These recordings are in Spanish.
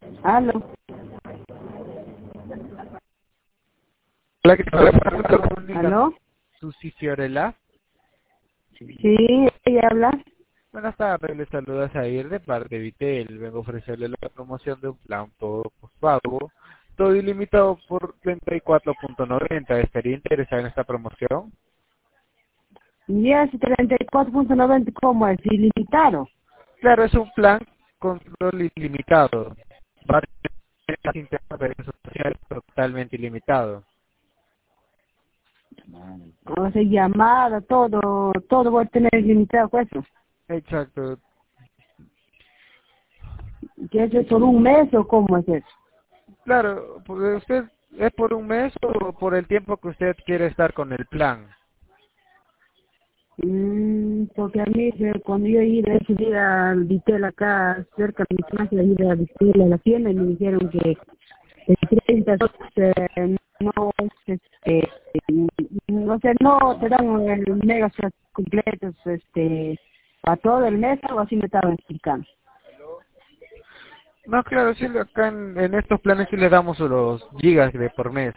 Aló. Hola, ¿qué tal? ¿Aló? Susi Fiorella. Sí, ella habla. Buenas tardes, les saluda Zair de parte de Vitel. Vengo a ofrecerle la promoción de un plan todo pago, todo ilimitado por 34.90. ¿Estaría interesado en esta promoción? Ya es 34.90, ¿cómo es? Ilimitado. Claro, es un plan con control ilimitado. Va a tener redes sociales totalmente ilimitado. O sea, llamada, todo voy a tener ilimitado, pues. Exacto. ¿Qué es eso, por un mes o cómo es eso? Claro, porque usted es por un mes o por el tiempo que usted quiere estar con el plan. Porque a mí, cuando yo iba a subir al Vitel acá, cerca de mi casa, ir a Vitel a la tienda, y me dijeron que el 30 no, no sé, no te dan el mega completos, a todo el mes, algo así me estaban explicando. No, claro, sí, acá en estos planes sí le damos los gigas de por mes.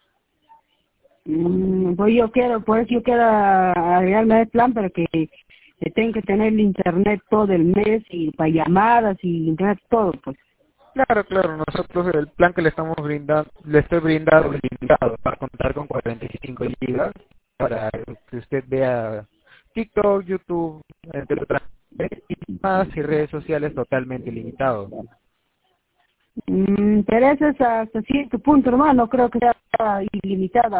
Pues yo quiero, por eso yo quiero agregarme al plan para que tengo que tener el internet todo el mes y para llamadas y internet todo, pues. Claro, claro, nosotros el plan que le estamos brindando, le estoy brindando es limitado para contar con 45 gigas para que usted vea TikTok, YouTube, entre otras y más y redes sociales totalmente ilimitado. Pero eso es hasta cierto punto, hermano, no creo que sea ilimitado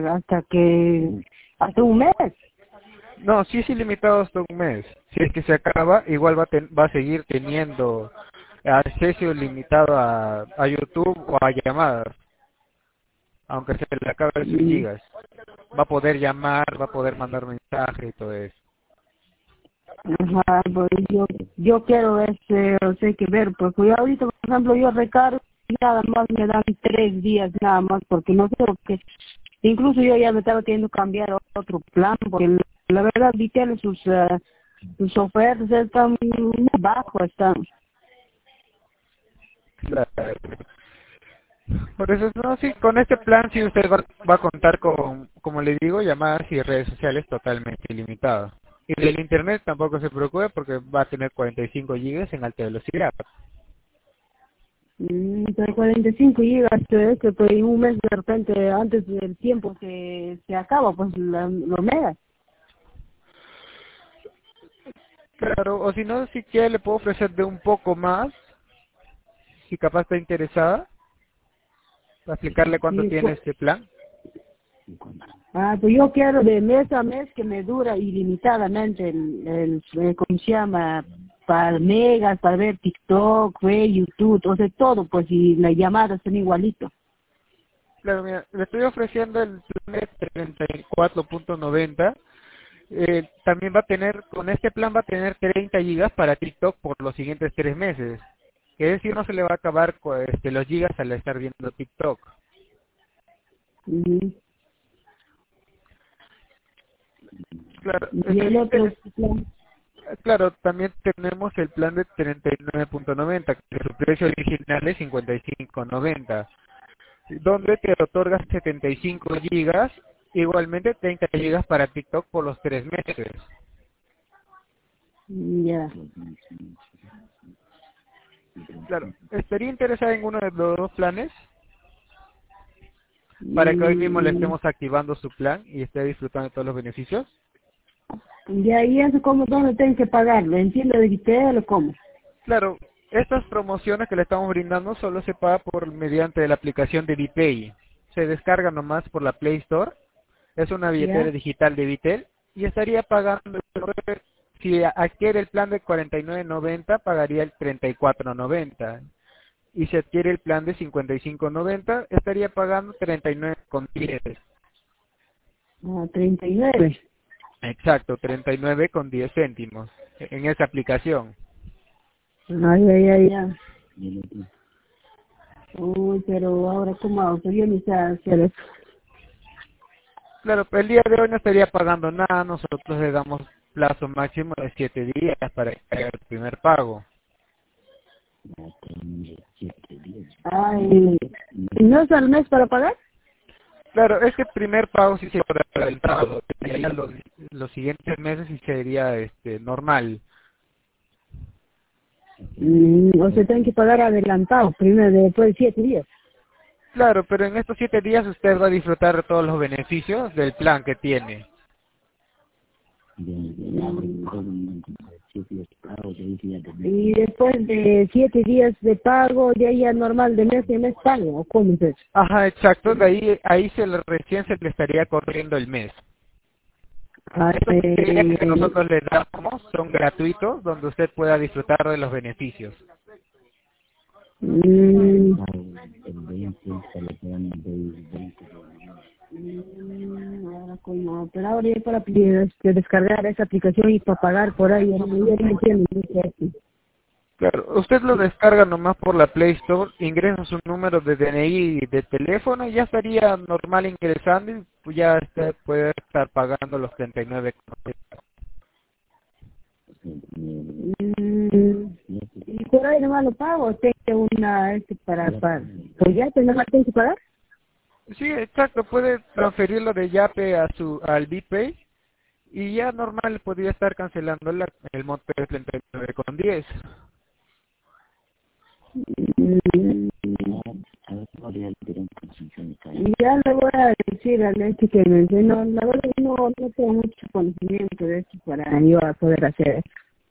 hasta un mes. No, sí es ilimitado hasta un mes. Si es que se acaba, igual va a seguir teniendo acceso limitado a YouTube o a llamadas, aunque se le acabe sus Mm, gigas. Va a poder llamar, va a poder mandar mensajes y todo eso. Ajá, pues yo quiero o sea, que ver, porque yo ahorita, por ejemplo, yo recargo y nada más me dan 3 días nada más, porque no sé que incluso yo ya me estaba queriendo cambiar a otro plan, porque la verdad Vitel sus ofertas están muy bajo, están. Claro. Por eso, no, sí, con este plan sí usted va a contar con, como le digo, llamadas y redes sociales totalmente ilimitadas. Y del internet tampoco se preocupe porque va a tener 45 gigas en alta velocidad. Pero 45 gigas, que pues en un mes de repente, antes del tiempo se acaba, pues los megas. Claro, o si no, si quiere le puedo ofrecer de un poco más, si capaz está interesada, para explicarle cuánto Y, tiene este plan. pues yo quiero de mes a mes que me dura ilimitadamente ¿cómo se llama? Para megas, para ver TikTok, ver YouTube, o sea, todo, pues, y las llamadas son igualito. Claro, mira, le estoy ofreciendo el plan de 34.90. También va a tener, con este plan va a tener 30 gigas para TikTok por los siguientes 3 meses. Es decir, no se le va a acabar los gigas al estar viendo TikTok. Ujú. Claro, Y el otro plan, claro, también tenemos el plan de 39.90, que su precio original es 55.90, donde te otorga 75 gigas, igualmente 30 gigas para TikTok por los 3 meses. ya. Claro, ¿estaría interesada en uno de los dos planes? Para que hoy mismo le Mm, estemos activando su plan y esté disfrutando de todos los beneficios. y eso, ¿cómo, dónde tengo que pagarlo? ¿Entiendo de Vitel o cómo? Claro, estas promociones que le estamos brindando solo se paga por mediante la aplicación de Vipay. Se descarga nomás por la Play Store. Es una billetera ¿Ya? digital de Vitel y estaría pagando, si adquiere el plan de 49.90, pagaría el 34.90. Y si adquiere el plan de 55.90, estaría pagando 39.10. 39. Exacto, 39 con 10 céntimos en esa aplicación. Ay, ay, ay, ay. Uy, pero ahora, ¿cómo hago? Yo ni sé hacer eso. Claro, pero el día de hoy no estaría pagando nada, nosotros le damos plazo máximo de 7 días para que haga el primer pago. Ay, ¿no es al mes para pagar? Claro, es que el primer pago sí se cobra adelantado, y ya los siguientes meses sí sería normal. O sea, tienen que pagar adelantado, primero después de 7 días. Claro, pero en estos 7 días usted va a disfrutar de todos los beneficios del plan que tiene. Y después de 7 días de pago, ya normal de mes en mes pago, ¿o cómo es eso? Ajá, exacto, ahí recién se le estaría corriendo el mes. Ah, Estos 7 días que nosotros le damos son gratuitos, donde usted pueda disfrutar de los beneficios. mm, ahora como, pero ahora ya para descargar esa aplicación y para pagar por ahí, ya no entiendo mucho eso. Claro, usted lo descarga nomás por la Play Store, ingresa su número de DNI y de teléfono y ya estaría normal ingresando y pues ya usted puede estar pagando los 39. Y por ahí nomás lo pago, tengo una para pues ya nomás tengo que pagar. Sí, exacto, puede transferirlo de Yape al BPay y ya normal podría estar cancelando el monto de 39,10. Mm, Ya le voy a decir a Leti que me enseñó, la verdad que no tengo mucho conocimiento de eso para yo a poder hacer eso.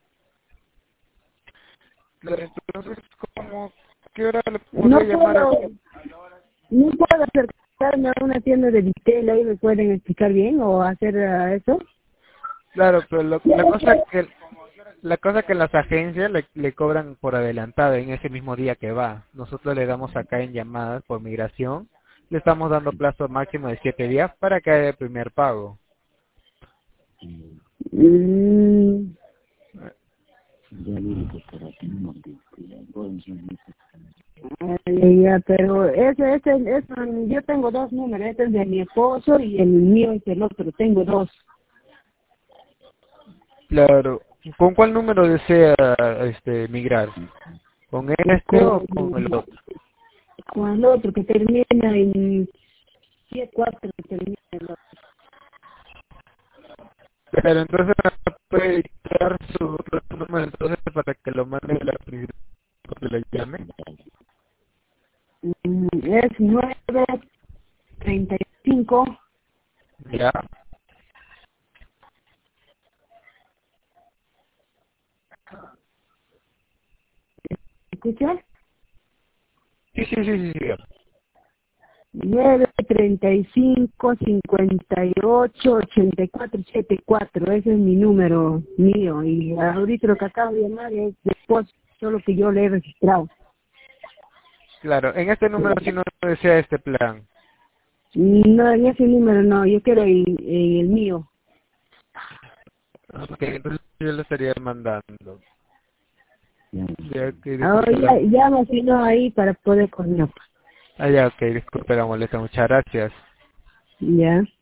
Claro, entonces, ¿qué hora le No podría llamar a... puedo, no puedo acercarme a una tienda de retail, ahí me pueden explicar bien o hacer eso. Claro, pero la cosa que las agencias le cobran por adelantado en ese mismo día que va. Nosotros le damos acá en llamadas por migración, le estamos dando plazo máximo de 7 días para que haga el primer pago. Mm, ya, pero yo tengo dos números, este es de mi esposo y el mío es el otro, tengo dos. Claro. ¿Con cuál número desea migrar? ¿Con este Con, o con el otro? con el otro que termina en 74 que termina el otro. Pero entonces puede dictar su otro número entonces para que lo mande la primera que le llame. Es 935. Ya. ¿Escuchas? Sí. 935-58-84-74. Ese es mi número mío. Y ahorita lo que acabo de llamar es de esposo, solo que yo le he registrado. Claro, en este número si no desea este plan. No, en ese número no, yo quiero el mío. Ok, entonces yo le estaría mandando. Ya que Ahora disculpe la... llama si no ahí para poder coordinar. Ah, ya, ok, disculpe la molestia, muchas gracias. Ya.